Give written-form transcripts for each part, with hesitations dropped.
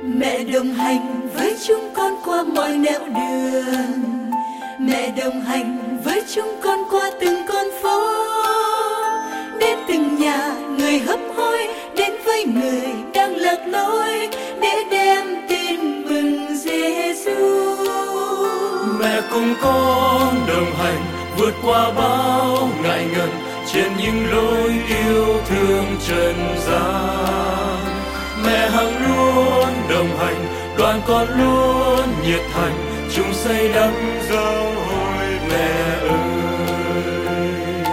Mẹ đồng hành với chúng con qua mọi nẻo đường, mẹ đồng hành với chúng con qua từng con phố, đến từng nhà người hấp hối, đến với người đang lạc lối để đem tin mừng Giêsu. Mẹ cùng con đồng hành vượt qua bao ngại ngần trên những lối yêu thương trần gian. Mẹ hằng luôn đồng hành, đoàn con luôn nhiệt thành, chung xây đắp giáo hội mẹ ơi.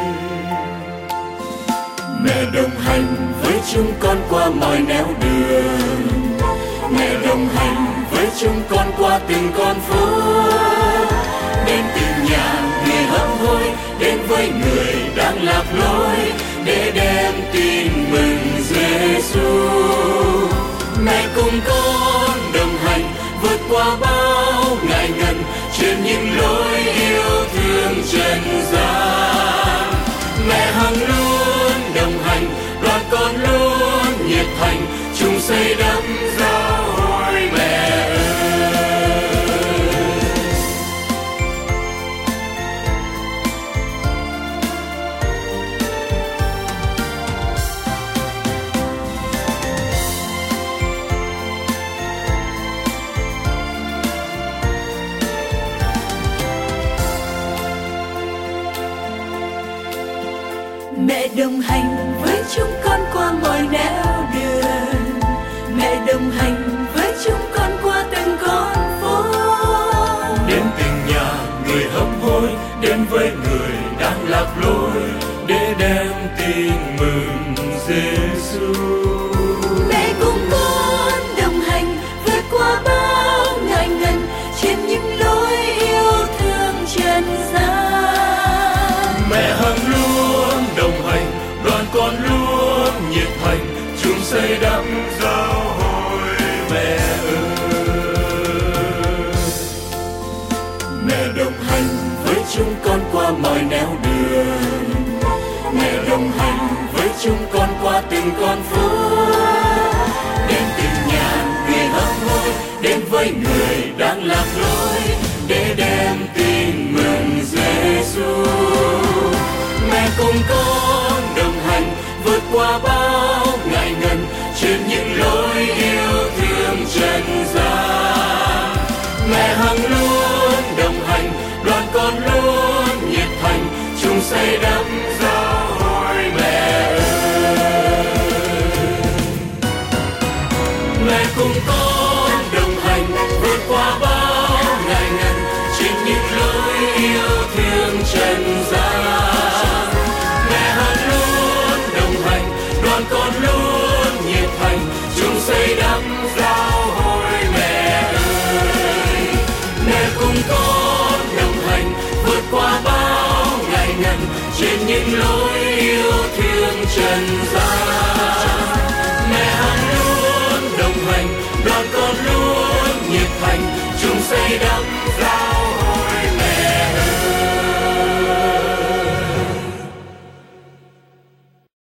Mẹ đồng hành với chúng con qua mọi nẻo đường, mẹ đồng hành với chúng con qua từng con phố, đến từng nhà người hấp hối, đến với người đang lạc lối để đem tin mừng Giêsu. Mẹ cùng con đồng hành vượt qua bao ngại ngần trên những lối yêu thương trần gian. Mẹ hằng luôn đồng hành, đoàn con luôn nhiệt thành, chung xây đắp giáo hội mẹ ơi. Mẹ đồng hành với chúng con qua mọi nẻo đường, mẹ đồng hành với chúng con qua từng con phố, Đến từng nhà người hấp hối, đến với người đang lạc lối để đem tin mừng Giêsu. mẹ cùng con đồng hành vượt qua bao ngại ngần trên những lối yêu thương trần gian. Mẹ hằng luôn đồng hành, đoàn con luôn nhiệt thành, chung xây đắp giáo hội mẹ ơi. Mẹ đồng hành với chúng con qua mọi nẻo đường, mẹ đồng hành với chúng con qua từng con phố, đến từng nhà người hấp hối, đến với người đang lạc lối để đem tin mừng Giêsu. Mẹ cùng con đồng hành vượt qua bao ngại ngần trên những lối yêu thương trần gian. Mẹ hằng luôn đồng hành, đoàn con luôn nhiệt thành, chung xây đắp giáo hội mẹ ơi. Mẹ cùng con đồng hành vượt qua bao ngại ngần trên những lối yêu thương trần gian. Mẹ hằng luôn đồng hành, đoàn con luôn nhiệt thành, chung xây đắp giáo hội mẹ ơi. Mẹ cùng con đồng hành vượt qua bao ngại ngần trên những lối yêu thương trần gian.